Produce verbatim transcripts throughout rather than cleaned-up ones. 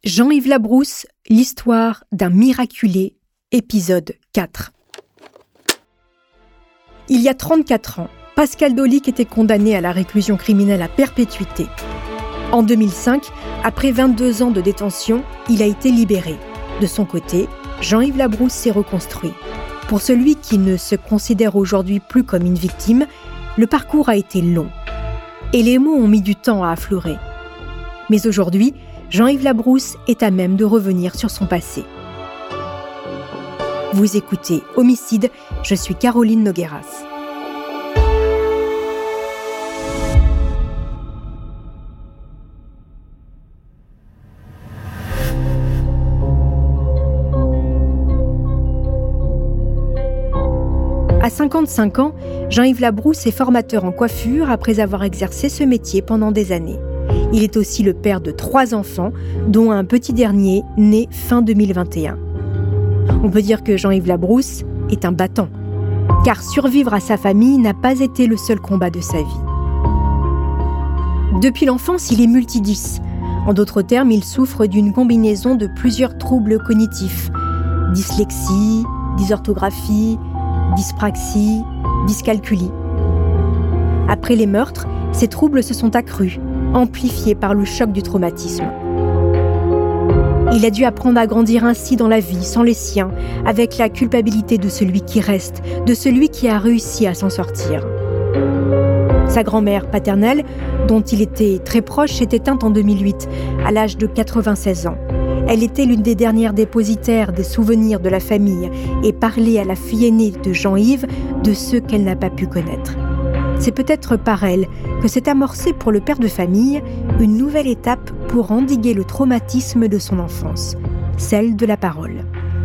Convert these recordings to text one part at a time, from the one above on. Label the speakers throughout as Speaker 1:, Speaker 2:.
Speaker 1: Jean-Yves Labrousse, l'histoire d'un miraculé, épisode quatre. Il y a trente-quatre ans, Pascal Dolic était condamné à la réclusion criminelle à perpétuité. En deux mille cinq, après vingt-deux ans de détention, il a été libéré. De son côté, Jean-Yves Labrousse s'est reconstruit. Pour celui qui ne se considère aujourd'hui plus comme une victime, le parcours a été long. Et les mots ont mis du temps à affleurer. Mais aujourd'hui, Jean-Yves Labrousse est à même de revenir sur son passé. Vous écoutez Homicide, je suis Caroline Nogueras. À cinquante-cinq ans, Jean-Yves Labrousse est formateur en coiffure après avoir exercé ce métier pendant des années. Il est aussi le père de trois enfants, dont un petit dernier né fin deux mille vingt et un. On peut dire que Jean-Yves Labrousse est un battant, car survivre à sa famille n'a pas été le seul combat de sa vie. Depuis l'enfance, il est multidys. En d'autres termes, il souffre d'une combinaison de plusieurs troubles cognitifs. Dyslexie, dysorthographie, dyspraxie, dyscalculie. Après les meurtres, ces troubles se sont accrus, amplifiés par le choc du traumatisme. Il a dû apprendre à grandir ainsi dans la vie, sans les siens, avec la culpabilité de celui qui reste, de celui qui a réussi à s'en sortir. Sa grand-mère paternelle, dont il était très proche, s'est éteinte en deux mille huit, à l'âge de quatre-vingt-seize ans. Elle était l'une des dernières dépositaires des souvenirs de la famille et parlait à la fille aînée de Jean-Yves de ceux qu'elle n'a pas pu connaître. C'est peut-être par elle que s'est amorcée pour le père de famille une nouvelle étape pour endiguer le traumatisme de son enfance, celle de la parole.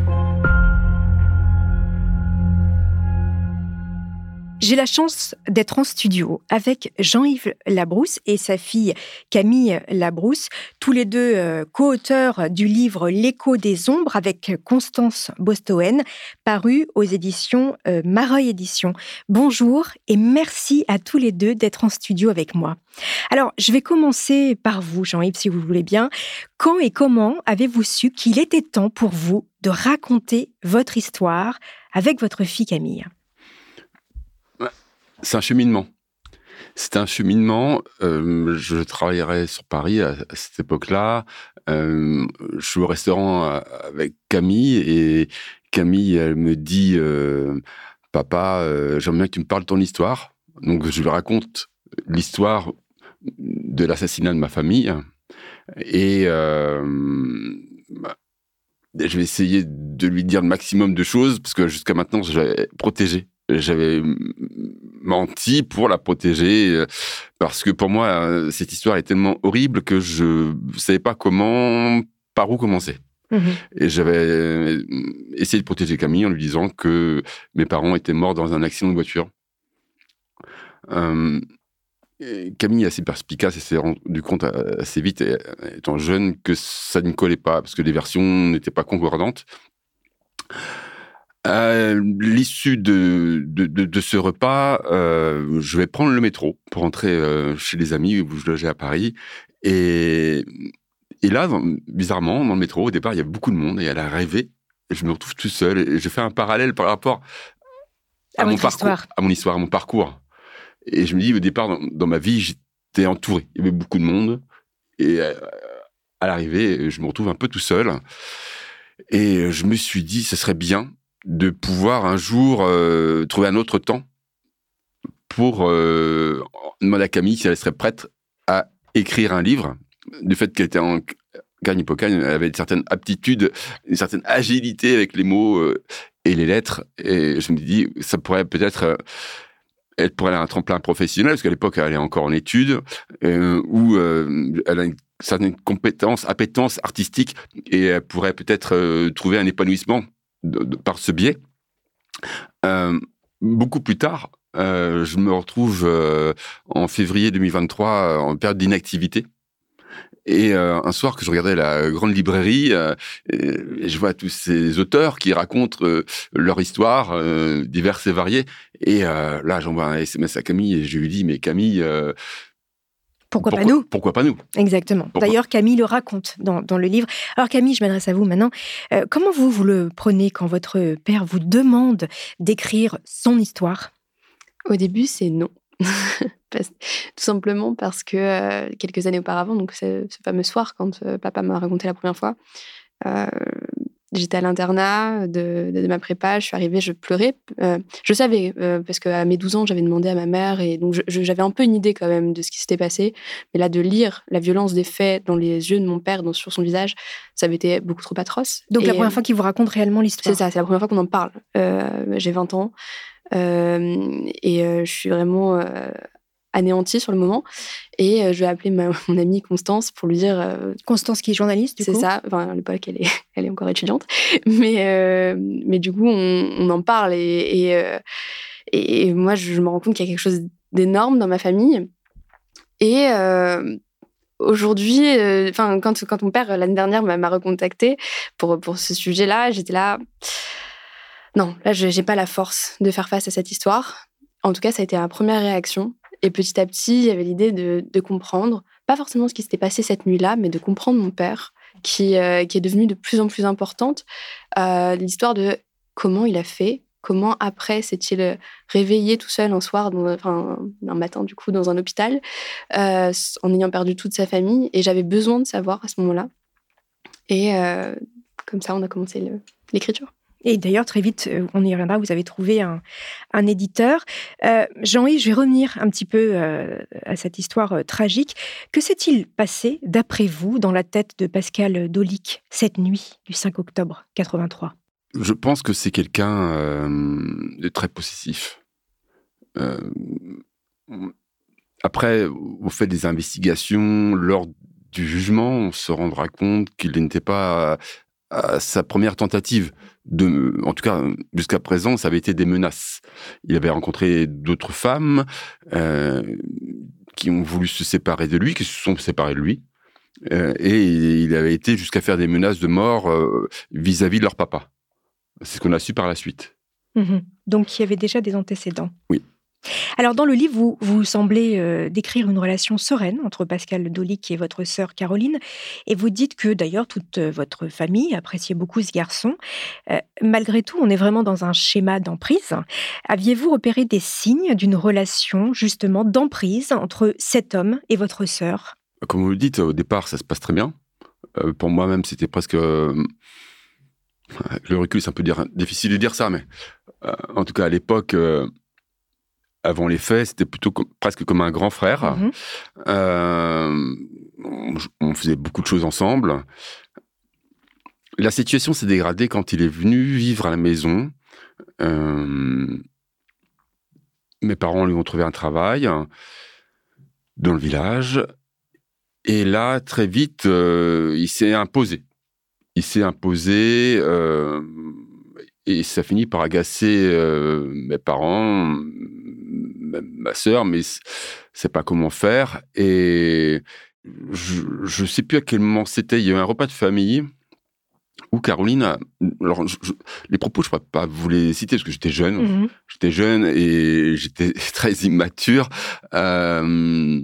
Speaker 1: J'ai la chance d'être en studio avec Jean-Yves Labrousse et sa fille Camille Labrousse, tous les deux euh, co-auteurs du livre L'écho des ombres avec Constance Bostoen, paru aux éditions euh, Mareuil Éditions. Bonjour et merci à tous les deux d'être en studio avec moi. Alors, je vais commencer par vous, Jean-Yves, si vous voulez bien. Quand et comment avez-vous su qu'il était temps pour vous de raconter votre histoire avec votre fille Camille ?
Speaker 2: C'est un cheminement. C'est un cheminement. Euh, je travaillerais sur Paris à, à cette époque-là. Euh, je suis au restaurant avec Camille et Camille, elle me dit euh, « Papa, euh, j'aimerais bien que tu me parles de ton histoire. » Donc, je lui raconte l'histoire de l'assassinat de ma famille. Et euh, bah, je vais essayer de lui dire le maximum de choses parce que jusqu'à maintenant, je l'avais protégée. J'avais menti pour la protéger parce que pour moi, cette histoire est tellement horrible que je ne savais pas comment, par où commencer. Mmh. Et j'avais essayé de protéger Camille en lui disant que mes parents étaient morts dans un accident de voiture. Euh, Camille est assez perspicace et s'est rendu compte assez vite, étant jeune, que ça ne collait pas parce que les versions n'étaient pas concordantes. À l'issue de, de, de, de ce repas, euh, je vais prendre le métro pour rentrer euh, chez les amis où je logeais à Paris. Et, et là, dans, bizarrement, dans le métro, au départ, il y avait beaucoup de monde et elle a rêvé. Et je me retrouve tout seul et je fais un parallèle par rapport à, à mon parcours, histoire. à mon histoire, à mon parcours. Et je me dis, au départ, dans, dans ma vie, j'étais entouré. Il y avait beaucoup de monde. Et euh, à l'arrivée, je me retrouve un peu tout seul. Et je me suis dit, ce serait bien de pouvoir un jour euh, trouver un autre temps pour euh, demander à Camille si elle serait prête à écrire un livre. Du fait qu'elle était en Carnipocagne, elle avait une certaine aptitude, une certaine agilité avec les mots euh, et les lettres. Et je me dis, ça pourrait peut-être... Euh, elle pourrait avoir un tremplin professionnel, parce qu'à l'époque, elle est encore en études, euh, où euh, elle a une certaine compétence, appétence artistique, et elle pourrait peut-être euh, trouver un épanouissement De, de, par ce biais. Euh, beaucoup plus tard, euh, je me retrouve euh, en février deux mille vingt-trois euh, en période d'inactivité. Et euh, un soir que je regardais la grande librairie, euh, et je vois tous ces auteurs qui racontent euh, leur histoire, euh, diverses et variées. Et euh, là, j'envoie un S M S à Camille et je lui dis « Mais Camille, euh,
Speaker 1: Pourquoi,
Speaker 2: pourquoi
Speaker 1: pas nous
Speaker 2: Pourquoi pas nous
Speaker 1: Exactement.
Speaker 2: Pourquoi
Speaker 1: D'ailleurs, Camille le raconte dans, dans le livre. Alors Camille, je m'adresse à vous maintenant. Euh, comment vous, vous le prenez quand votre père vous demande d'écrire son histoire ?
Speaker 3: Au début, c'est non. Tout simplement parce que euh, quelques années auparavant, donc ce, ce fameux soir, quand euh, papa m'a raconté la première fois, euh, j'étais à l'internat de, de, de ma prépa, je suis arrivée, je pleurais. Euh, je savais, euh, parce qu'à mes douze ans, j'avais demandé à ma mère, et donc je, je, j'avais un peu une idée quand même de ce qui s'était passé. Mais là, de lire la violence des faits dans les yeux de mon père, dans, sur son visage, ça avait été beaucoup trop atroce.
Speaker 1: Donc
Speaker 3: et,
Speaker 1: la première fois qu'il vous raconte réellement l'histoire.
Speaker 3: C'est ça, c'est la première fois qu'on en parle. Euh, j'ai vingt ans, euh, et euh, je suis vraiment... Euh, anéantie sur le moment, et euh, je vais appeler ma, mon amie Constance pour lui dire... Euh,
Speaker 1: Constance qui est journaliste, du
Speaker 3: c'est
Speaker 1: coup.
Speaker 3: C'est ça, enfin, à l'époque, elle est, elle est encore étudiante, mais, euh, mais du coup, on, on en parle, et, et, euh, et moi, je, je me rends compte qu'il y a quelque chose d'énorme dans ma famille, et... Euh, Aujourd'hui, enfin, euh, quand, quand mon père, l'année dernière, m'a, m'a recontactée pour, pour ce sujet-là, j'étais là... Non, là, je n'ai pas la force de faire face à cette histoire. En tout cas, ça a été ma première réaction. Et petit à petit, il y avait l'idée de, de comprendre, pas forcément ce qui s'était passé cette nuit-là, mais de comprendre mon père, qui, euh, qui est devenu de plus en plus importante. Euh, l'histoire de comment il a fait, comment après s'est-il réveillé tout seul un soir, dans, enfin un matin du coup, dans un hôpital, euh, en ayant perdu toute sa famille. Et j'avais besoin de savoir à ce moment-là. Et euh, comme ça, on a commencé le, l'écriture.
Speaker 1: Et d'ailleurs, très vite, on y reviendra, vous avez trouvé un, un éditeur. Euh, Jean-Yves, je vais revenir un petit peu euh, à cette histoire euh, tragique. Que s'est-il passé, d'après vous, dans la tête de Pascal Dolic, cette nuit du cinq octobre quatre-vingt-trois ?
Speaker 2: Je pense que c'est quelqu'un euh, de très possessif. Euh, après, au fait des investigations, lors du jugement, on se rendra compte qu'il n'était pas... à sa première tentative. De, en tout cas, jusqu'à présent, ça avait été des menaces. Il avait rencontré d'autres femmes euh, qui ont voulu se séparer de lui, qui se sont séparées de lui. Euh, et il avait été jusqu'à faire des menaces de mort euh, vis-à-vis de leur papa. C'est ce qu'on a su par la suite.
Speaker 1: Mmh. Donc, il y avait déjà des antécédents.
Speaker 2: Oui.
Speaker 1: Alors, dans le livre, vous, vous semblez euh, décrire une relation sereine entre Pascal Dolic et votre sœur Caroline, et vous dites que, d'ailleurs, toute euh, votre famille appréciait beaucoup ce garçon. Euh, malgré tout, on est vraiment dans un schéma d'emprise. Aviez-vous repéré des signes d'une relation, justement, d'emprise entre cet homme et votre sœur ?
Speaker 2: Comme vous le dites, au départ, ça se passe très bien. Euh, pour moi-même, c'était presque... Euh, le recul, c'est un peu dire, difficile de dire ça, mais euh, en tout cas, à l'époque... Euh, avant les faits, c'était plutôt comme, presque comme un grand frère. Mmh. Euh, on, on faisait beaucoup de choses ensemble. La situation s'est dégradée quand il est venu vivre à la maison. Euh, mes parents lui ont trouvé un travail dans le village. Et là, très vite, euh, il s'est imposé. Il s'est imposé... Euh, et ça finit par agacer euh, mes parents, ma sœur, mais c'est pas comment faire. Et je ne sais plus à quel moment c'était. Il y a eu un repas de famille où Caroline a... Alors, je, je, les propos, je ne pourrais pas vous les citer parce que j'étais jeune. Mm-hmm. J'étais jeune et j'étais très immature. Euh,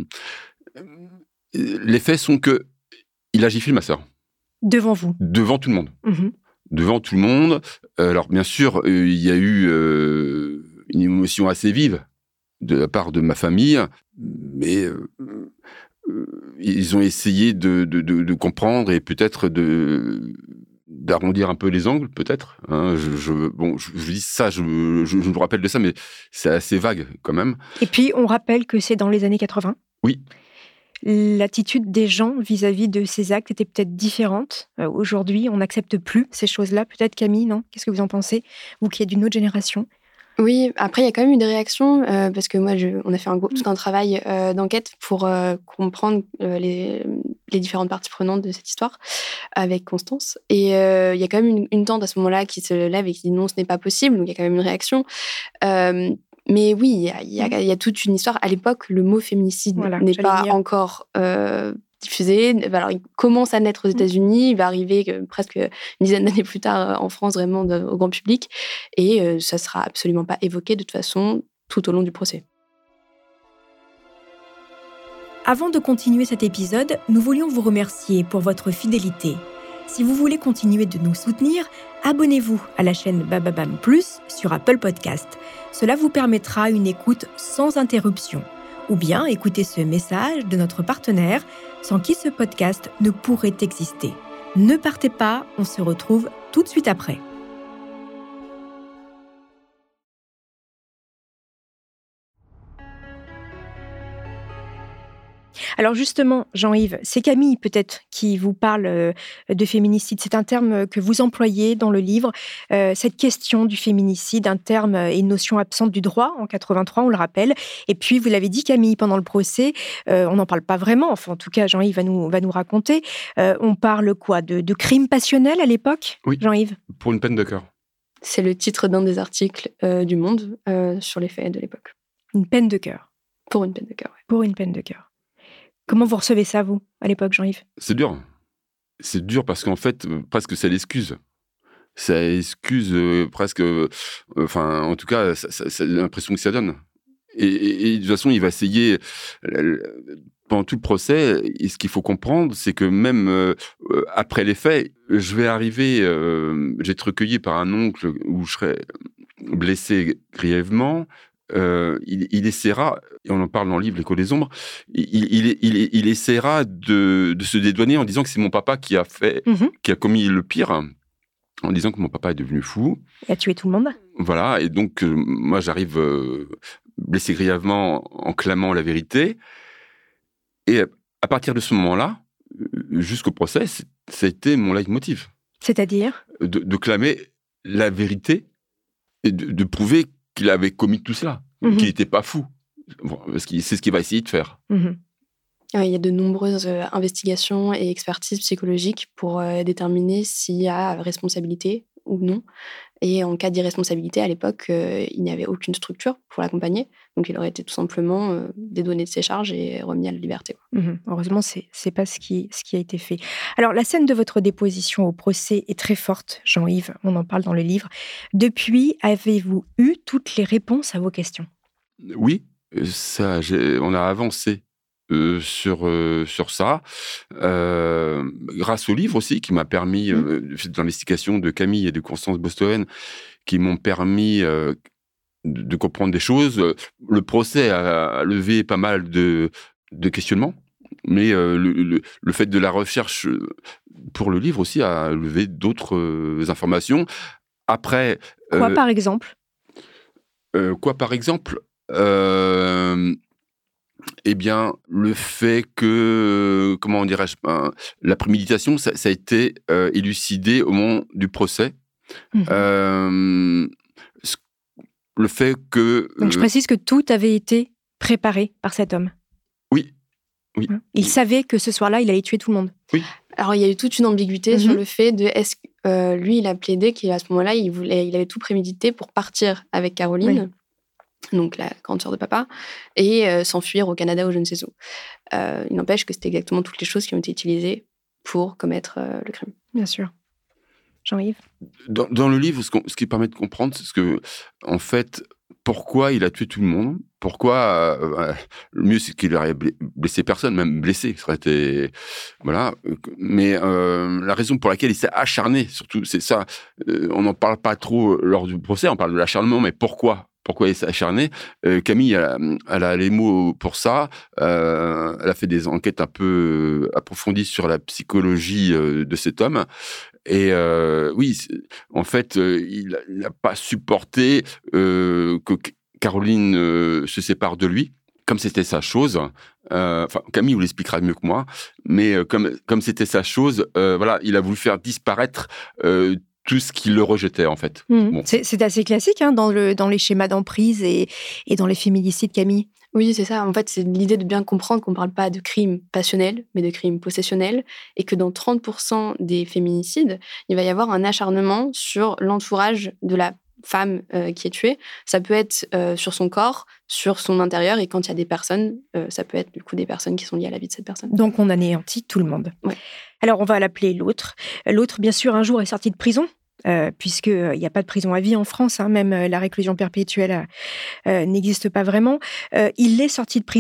Speaker 2: les faits sont que il a giflé ma sœur.
Speaker 1: Devant vous ?
Speaker 2: Devant tout le monde. Mm-hmm. Devant tout le monde. Alors, bien sûr, euh, il y a eu euh, une émotion assez vive de la part de ma famille, mais euh, euh, ils ont essayé de, de, de, de comprendre et peut-être de, d'arrondir un peu les angles, peut-être. Hein, je, je, bon, je, je dis ça, je, je, je me rappelle de ça, mais c'est assez vague quand même.
Speaker 1: Et puis, on rappelle que c'est dans les années quatre-vingts.
Speaker 2: Oui.
Speaker 1: L'attitude des gens vis-à-vis de ces actes était peut-être différente. Euh, aujourd'hui, on n'accepte plus ces choses-là. Peut-être, Camille, non ? Qu'est-ce que vous en pensez ? Vous qui êtes d'une autre génération.
Speaker 3: Oui, après, il y a quand même eu des réactions, euh, parce que moi, je, on a fait un, tout un travail euh, d'enquête pour euh, comprendre euh, les, les différentes parties prenantes de cette histoire avec Constance. Et euh, il y a quand même une, une tante à ce moment-là qui se lève et qui dit non, ce n'est pas possible. Donc, il y a quand même une réaction. Euh, Mais oui, il y a, y, a, y a toute une histoire. À l'époque, le mot féminicide voilà, n'est pas dire. encore euh, diffusé. Alors, il commence à naître aux États-Unis. Il va arriver euh, presque une dizaine d'années plus tard en France, vraiment de, au grand public. Et euh, ça ne sera absolument pas évoqué de toute façon tout au long du procès.
Speaker 1: Avant de continuer cet épisode, nous voulions vous remercier pour votre fidélité. Si vous voulez continuer de nous soutenir, abonnez-vous à la chaîne Bababam Plus sur Apple Podcast. Cela vous permettra une écoute sans interruption. Ou bien écoutez ce message de notre partenaire, sans qui ce podcast ne pourrait exister. Ne partez pas, on se retrouve tout de suite après. Alors justement, Jean-Yves, c'est Camille peut-être qui vous parle de féminicide. C'est un terme que vous employez dans le livre. Euh, cette question du féminicide, un terme et une notion absente du droit en quatre-vingt-trois, on le rappelle. Et puis, vous l'avez dit, Camille, pendant le procès, euh, on n'en parle pas vraiment. Enfin, en tout cas, Jean-Yves va nous, va nous raconter. Euh, on parle quoi de, de crime passionnel à l'époque,
Speaker 2: Oui,
Speaker 1: Jean-Yves?
Speaker 2: Pour une peine de cœur.
Speaker 3: C'est le titre d'un des articles euh, du Monde euh, sur les faits de l'époque.
Speaker 1: Une peine de cœur.
Speaker 3: Pour une peine de cœur, oui.
Speaker 1: Pour une peine de cœur. Comment vous recevez ça, vous, à l'époque, Jean-Yves?
Speaker 2: C'est dur. C'est dur parce qu'en fait, presque c'est l'excuse. Ça excuse euh, presque... Euh, enfin, en tout cas, ça, ça, c'est l'impression que ça donne. Et, et, et de toute façon, il va essayer... Euh, pendant tout le procès, et ce qu'il faut comprendre, c'est que même euh, après les faits, je vais arriver... Euh, je vais être recueilli par un oncle où je serai blessé grièvement. Euh, il, il essaiera, et on en parle dans le livre L'écho des ombres, il, il, il, il essaiera de, de se dédouaner en disant que c'est mon papa qui a fait, mmh. qui a commis le pire, en disant que mon papa est devenu fou.
Speaker 1: Il a tué tout le monde.
Speaker 2: Voilà, et donc euh, moi j'arrive euh, blessé grièvement en clamant la vérité. Et à partir de ce moment-là, jusqu'au procès, ça a été mon leitmotiv.
Speaker 1: C'est-à-dire
Speaker 2: de, de clamer la vérité et de, de prouver qu'il avait commis tout cela, mmh. qu'il n'était pas fou. Parce que c'est ce qu'il va essayer de faire.
Speaker 3: Mmh. Il y a de nombreuses investigations et expertises psychologiques pour euh, déterminer s'il y a responsabilité ou non. Et en cas d'irresponsabilité, à l'époque, euh, il n'y avait aucune structure pour l'accompagner. Donc, il aurait été tout simplement euh, dédouané de ses charges et remis à la liberté.
Speaker 1: Mmh. Heureusement, ce n'est pas ce qui, ce qui a été fait. Alors, la scène de votre déposition au procès est très forte, Jean-Yves. On en parle dans le livre. Depuis, avez-vous eu toutes les réponses à vos questions?
Speaker 2: Oui, ça, on a avancé. Euh, sur, euh, sur ça, euh, grâce au livre aussi, qui m'a permis, euh, mmh. l'investigation de Camille et de Constance Bostoen, qui m'ont permis euh, de, de comprendre des choses. Le procès a, a levé pas mal de, de questionnements, mais euh, le, le, le fait de la recherche pour le livre aussi a levé d'autres euh, informations. Après...
Speaker 1: Quoi, euh, par exemple
Speaker 2: euh, Quoi, par exemple euh, Eh bien, le fait que, comment dirais-je, ben, la préméditation, ça, ça a été euh, élucidé au moment du procès. Mmh. Euh, le fait que...
Speaker 1: Donc, je précise que tout avait été préparé par cet homme.
Speaker 2: Oui, oui.
Speaker 1: Il oui. savait que ce soir-là, il allait tuer tout le monde.
Speaker 2: Oui.
Speaker 3: Alors, il y a eu toute une ambiguïté mmh. sur le fait de... Est-ce que, euh, lui, il a plaidé qu'à ce moment-là, il, voulait, il avait tout prémédité pour partir avec Caroline. Oui. Donc la grande sœur de papa, et euh, s'enfuir au Canada ou je ne sais où. Euh, il n'empêche que c'était exactement toutes les choses qui ont été utilisées pour commettre euh, le crime.
Speaker 1: Bien sûr. Jean-Yves?
Speaker 2: Dans, dans le livre, ce, ce qui permet de comprendre, c'est ce que, en fait, pourquoi il a tué tout le monde, pourquoi, euh, le mieux c'est qu'il n'aurait blessé personne, même blessé, ça aurait été, voilà, mais euh, la raison pour laquelle il s'est acharné, surtout, c'est ça, euh, on n'en parle pas trop lors du procès, on parle de l'acharnement, mais pourquoi Pourquoi il s'est acharné? euh, Camille, elle a, elle a les mots pour ça. Euh, elle a fait des enquêtes un peu approfondies sur la psychologie euh, de cet homme. Et euh, oui, en fait, euh, il n'a pas supporté euh, que Caroline euh, se sépare de lui, comme c'était sa chose. Euh, enfin, Camille vous l'expliquera mieux que moi. Mais euh, comme comme c'était sa chose, euh, voilà, il a voulu faire disparaître euh, tout ce qui le rejetait, en fait.
Speaker 1: Mmh. Bon. C'est, c'est assez classique hein, dans, le, dans les schémas d'emprise et, et dans les féminicides, Camille.
Speaker 3: Oui, c'est ça. En fait, c'est l'idée de bien comprendre qu'on ne parle pas de crimes passionnels, mais de crimes possessionnels, et que dans trente pour cent des féminicides, il va y avoir un acharnement sur l'entourage de la femme euh, qui est tuée. Ça peut être euh, sur son corps, sur son intérieur, et quand il y a des personnes, euh, ça peut être du coup des personnes qui sont liées à la vie de cette personne.
Speaker 1: Donc on anéantit tout le monde.
Speaker 3: Ouais.
Speaker 1: Alors on va l'appeler l'autre. L'autre, bien sûr, un jour est sorti de prison. Euh, puisqu'il euh, n'y a pas de prison à vie en France, hein, même euh, la réclusion perpétuelle euh, euh, n'existe pas vraiment. Euh, il est sorti de prison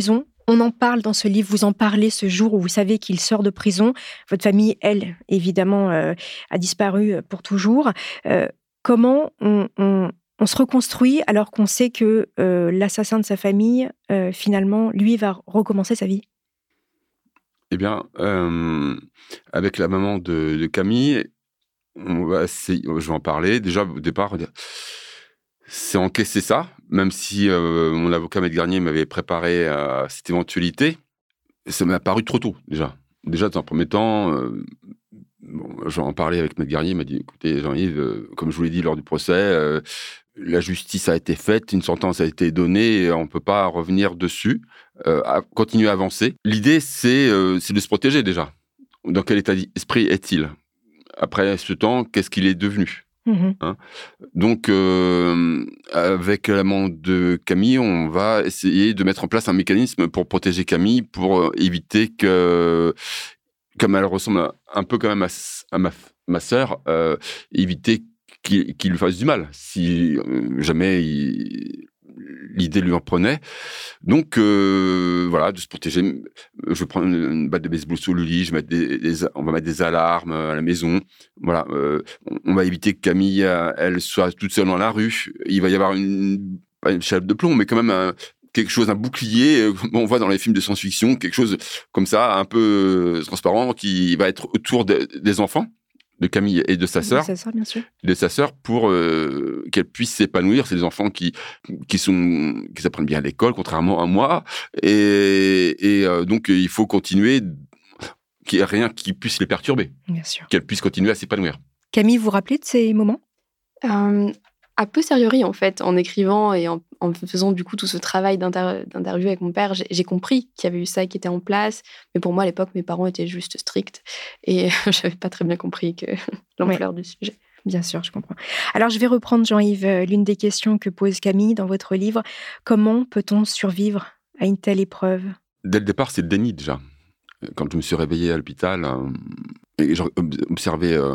Speaker 1: On en parle dans ce livre, vous en parlez ce jour où vous savez qu'il sort de prison. Votre famille, elle, évidemment, euh, a disparu pour toujours. Euh, comment on, on, on se reconstruit alors qu'on sait que euh, l'assassin de sa famille, euh, finalement, lui, va recommencer sa vie?
Speaker 2: Eh bien, euh, avec la maman de, de Camille, on va essayer, je vais en parler. Déjà, au départ, c'est encaisser ça, même si euh, mon avocat Maître Garnier m'avait préparé à cette éventualité. Ça m'a paru trop tôt, déjà. Déjà, dans un premier temps, euh, bon, j'en en parlais avec Maître Garnier, il m'a dit, écoutez, Jean-Yves, euh, comme je vous l'ai dit lors du procès, euh, la justice a été faite, une sentence a été donnée, et on ne peut pas revenir dessus, euh, à continuer à avancer. L'idée, c'est, euh, c'est de se protéger, déjà. Dans quel état d'esprit est-il? Après ce temps, qu'est-ce qu'il est devenu? Mmh. Hein, donc, euh, avec l'amant de Camille, on va essayer de mettre en place un mécanisme pour protéger Camille, pour éviter que, comme elle ressemble un peu quand même à, à ma, ma sœur, euh, éviter qu'il, qu'il lui fasse du mal, si euh, jamais il, l'idée lui en prenait. Donc, euh, voilà, de se protéger. Je prends une, une batte de baseball sous le lit, je mets des, des, on va mettre des alarmes à la maison. Voilà, euh, on va éviter que Camille, elle, soit toute seule dans la rue. Il va y avoir une, pas une chape de plomb, mais quand même un, quelque chose, un bouclier, comme on voit dans les films de science-fiction, quelque chose comme ça, un peu transparent, qui va être autour de, des enfants, de Camille et de sa sœur,
Speaker 1: de sa sœur, bien sûr,
Speaker 2: de sa sœur, pour euh, qu'elle puisse s'épanouir. C'est des enfants qui qui sont qui s'apprennent bien à l'école, contrairement à moi, et, et euh, donc il faut continuer, qu'il n'y ait rien qui puisse les perturber,
Speaker 1: bien sûr,
Speaker 2: qu'elles puissent continuer à s'épanouir.
Speaker 1: Camille, vous vous rappelez de ces moments?
Speaker 3: euh, A posteriori, en fait, en écrivant et en, en faisant du coup tout ce travail d'inter- d'interview avec mon père, j'ai, j'ai compris qu'il y avait eu ça qui était en place. Mais pour moi, à l'époque, mes parents étaient juste stricts et je n'avais pas très bien compris que l'ampleur ouais. du sujet.
Speaker 1: Bien sûr, je comprends. Alors, je vais reprendre, Jean-Yves, l'une des questions que pose Camille dans votre livre. Comment peut-on survivre à une telle épreuve?
Speaker 2: Dès le départ, c'est le déni, déjà. Quand je me suis réveillé à l'hôpital euh, et j'ai observé euh,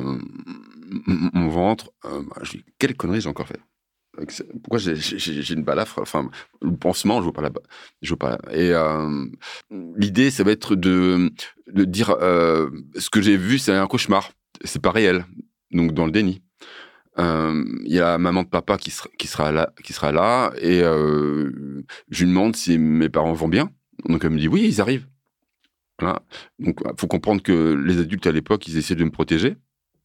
Speaker 2: mon ventre, euh, bah, je dis, quelle connerie j'ai encore fait? Pourquoi j'ai, j'ai, j'ai une balafre? Enfin, le pansement, je ne veux pas là-bas. Je veux pas. Et euh, l'idée, ça va être de, de dire euh, ce que j'ai vu, c'est un cauchemar. C'est pas réel. Donc, dans le déni. Il euh, y a maman de papa qui sera, qui sera là, qui sera là, et euh, je lui demande si mes parents vont bien. Donc, elle me dit oui, ils arrivent. Voilà. Donc, il faut comprendre que les adultes à l'époque, ils essaient de me protéger.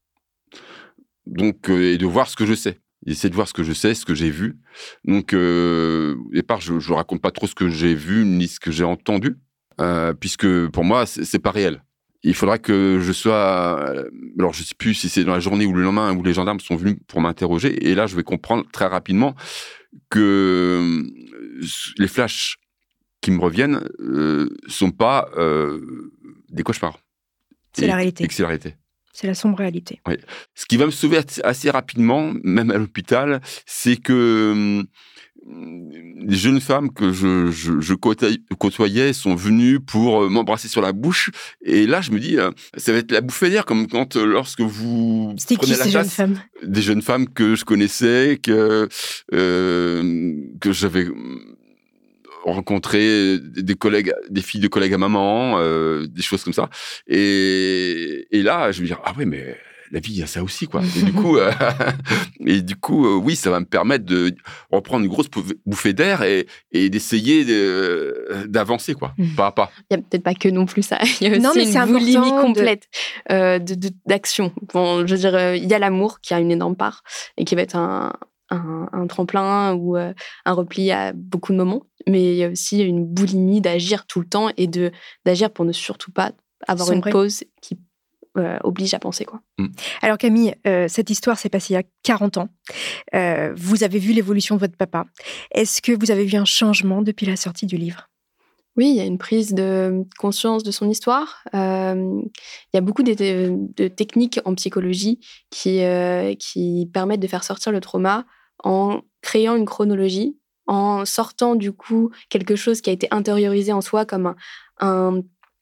Speaker 2: Donc, euh, et de voir ce que je sais. Ils essaient de voir ce que je sais, ce que j'ai vu. Donc, euh, au départ, je ne raconte pas trop ce que j'ai vu ni ce que j'ai entendu, euh, puisque pour moi, c'est, c'est pas réel. Il faudra que je sois... Alors, je ne sais plus si c'est dans la journée ou le lendemain où les gendarmes sont venus pour m'interroger. Et là, je vais comprendre très rapidement que les flashs qui me reviennent ne euh, sont pas euh, des cauchemars.
Speaker 1: C'est et, la réalité.
Speaker 2: Et que c'est la réalité.
Speaker 1: C'est la sombre réalité.
Speaker 2: Oui. Ce qui va me sauver assez rapidement, même à l'hôpital, c'est que les jeunes femmes que je, je, je côtoyais sont venues pour m'embrasser sur la bouche. Et là, je me dis, ça va être la bouffée d'air, comme quand, lorsque vous
Speaker 1: C'était
Speaker 2: prenez
Speaker 1: qui,
Speaker 2: la
Speaker 1: ces
Speaker 2: chasse,
Speaker 1: jeunes femmes?
Speaker 2: Des jeunes femmes que je connaissais, que, euh, que j'avais rencontré, des collègues, des filles de collègues à maman, euh, des choses comme ça. Et, et là, je me dis, ah ouais, mais la vie, il y a ça aussi, quoi. Et du coup, euh, et du coup euh, oui, ça va me permettre de reprendre une grosse bouffée d'air et, et d'essayer de, d'avancer, quoi, mmh. pas à pas.
Speaker 3: Il n'y a peut-être pas que non plus ça. Il y a aussi non, mais une boulimie complète de... Euh, de, de, d'action. Bon, je veux dire, euh, il y a l'amour qui a une énorme part et qui va être un, un, un tremplin ou euh, un repli à beaucoup de moments. Mais il y a aussi une boulimie d'agir tout le temps et de, d'agir pour ne surtout pas avoir Sombrer. Une pause qui Euh, oblige à penser, quoi.
Speaker 1: Mmh. Alors Camille, euh, cette histoire s'est passée il y a quarante ans. Euh, vous avez vu l'évolution de votre papa. Est-ce que vous avez vu un changement depuis la sortie du livre?
Speaker 3: Oui, il y a une prise de conscience de son histoire. Euh, il y a beaucoup de, de, de techniques en psychologie qui, euh, qui permettent de faire sortir le trauma en créant une chronologie, en sortant du coup quelque chose qui a été intériorisé en soi comme un, un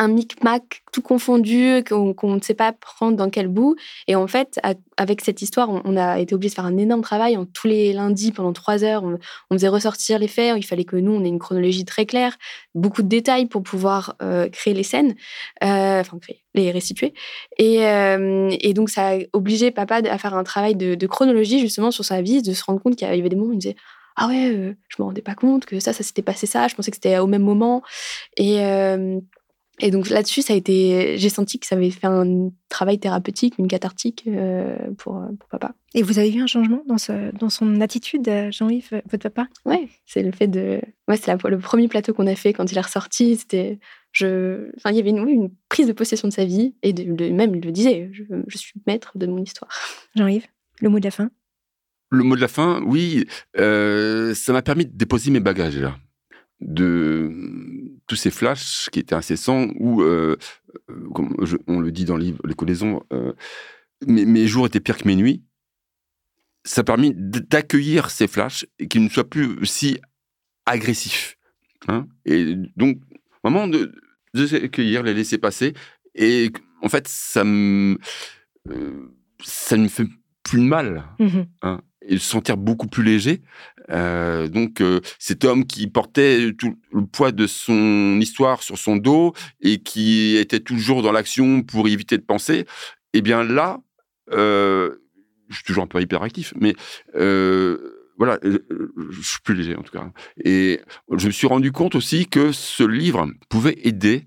Speaker 3: un micmac tout confondu, qu'on, qu'on ne sait pas prendre dans quel bout. Et en fait, à, avec cette histoire, on, on a été obligé de faire un énorme travail. En, tous les lundis, pendant trois heures, on, on faisait ressortir les faits. Il fallait que nous, on ait une chronologie très claire, beaucoup de détails pour pouvoir euh, créer les scènes, euh, enfin, créer, les restituer. Et, euh, et donc, ça a obligé papa à faire un travail de, de chronologie, justement, sur sa vie, de se rendre compte qu'il y avait des moments où il disait « Ah ouais, euh, je me rendais pas compte que ça, ça s'était passé ça. Je pensais que c'était au même moment. » Et... Euh, Et donc là-dessus, ça a été, j'ai senti que ça avait fait un travail thérapeutique, une cathartique euh, pour, pour papa.
Speaker 1: Et vous avez vu un changement dans, ce, dans son attitude, Jean-Yves, votre papa ?
Speaker 3: Ouais, c'est le fait de. Ouais, c'est la, le premier plateau qu'on a fait quand il est ressorti. C'était, je, enfin, il y avait une, oui, une prise de possession de sa vie et de, de, même il le disait, je, je suis maître de mon histoire.
Speaker 1: Jean-Yves, le mot de la fin ?
Speaker 2: Le mot de la fin, oui, euh, ça m'a permis de déposer mes bagages là. De tous ces flashs qui étaient incessants où, euh, comme je, on le dit dans le livre L'écho des ombres, euh, mes, mes jours étaient pires que mes nuits. Ça a permis d'accueillir ces flashs et qu'ils ne soient plus si agressifs. Hein, et donc, vraiment, de, de les accueillir, les laisser passer. Et en fait, ça me, euh, ça ne me fait plus de mal. Mmh. Hein, et se sentir beaucoup plus léger. Euh, donc, euh, cet homme qui portait tout le poids de son histoire sur son dos et qui était toujours dans l'action pour éviter de penser, eh bien là, euh, je suis toujours un peu hyperactif, mais euh, voilà, je suis plus léger en tout cas. Et je me suis rendu compte aussi que ce livre pouvait aider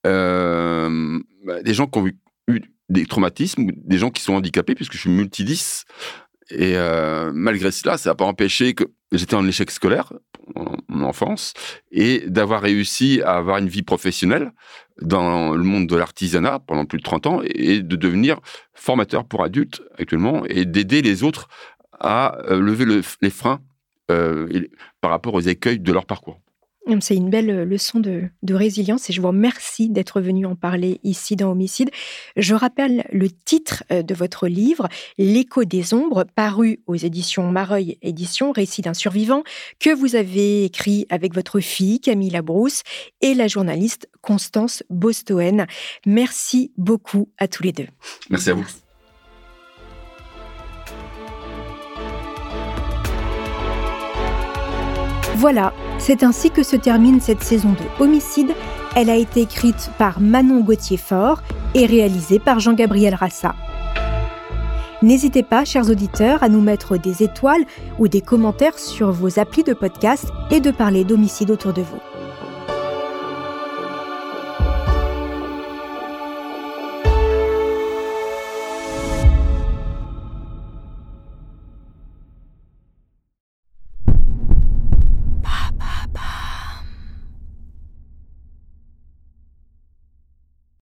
Speaker 2: euh, des gens qui ont eu des traumatismes, des gens qui sont handicapés, puisque je suis multidis. Et euh, malgré cela, ça n'a pas empêché que j'étais en échec scolaire en mon enfance et d'avoir réussi à avoir une vie professionnelle dans le monde de l'artisanat pendant plus de trente ans et de devenir formateur pour adultes actuellement et d'aider les autres à lever le, les freins euh, par rapport aux écueils de leur parcours.
Speaker 1: C'est une belle leçon de, de résilience et je vous remercie d'être venu en parler ici dans Homicide. Je rappelle le titre de votre livre, L'écho des ombres, paru aux éditions Mareuil Éditions, récit d'un survivant, que vous avez écrit avec votre fille Camille Labrousse et la journaliste Constance Bostoen. Merci beaucoup à tous les deux.
Speaker 2: Merci à vous.
Speaker 1: Voilà, c'est ainsi que se termine cette saison de Homicide. Elle a été écrite par Manon Gauthier-Faure et réalisée par Jean-Gabriel Rassa. N'hésitez pas, chers auditeurs, à nous mettre des étoiles ou des commentaires sur vos applis de podcast et de parler d'Homicide autour de vous.